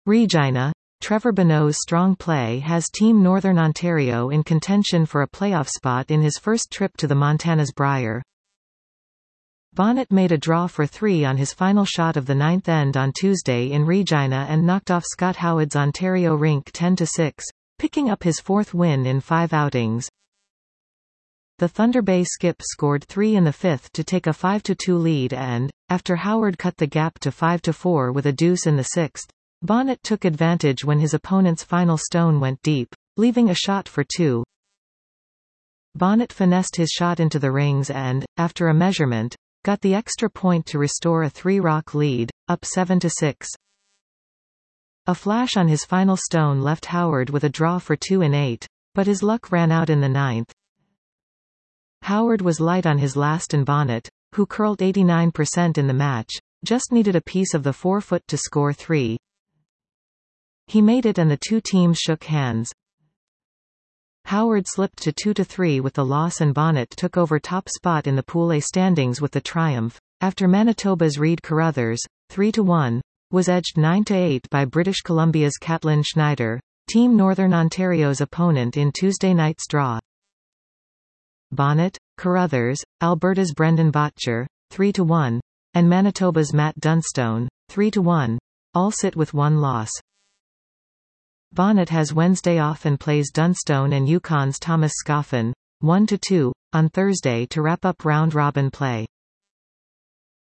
Regina. Trevor Bonneau's strong play has Team Northern Ontario in contention for a playoff spot in his first trip to the Montana's Brier. Bonnet made a draw for 3 on his final shot of the 9th end on Tuesday in Regina and knocked off Scott Howard's Ontario rink 10-6, picking up his 4th win in 5 outings. The Thunder Bay Skip scored 3 in the 5th to take a 5-2 lead and, after Howard cut the gap to 5-4 with a deuce in the 6th, Bonnet took advantage when his opponent's final stone went deep, leaving a shot for 2. Bonnet finessed his shot into the rings and, after a measurement, got the extra point to restore a 3-rock lead, up 7-6. A flash on his final stone left Howard with a draw for 2 in 8, but his luck ran out in the 9th. Howard was light on his last and Bonnet, who curled 89% in the match, just needed a piece of the 4-foot to score 3. He made it and the two teams shook hands. Howard slipped to 2-3 with the loss and Bonnet took over top spot in the Pool A standings with the triumph, after Manitoba's Reid Carruthers, 3-1, was edged 9-8 by British Columbia's Caitlin Schneider, Team Northern Ontario's opponent in Tuesday night's draw. Bonnet, Carruthers, Alberta's Brendan Bottcher, 3-1, and Manitoba's Matt Dunstone, 3-1, all sit with 1 loss. Bonnet has Wednesday off and plays Dunstone and Yukon's Thomas Scoffin, 1-2, on Thursday to wrap up round-robin play.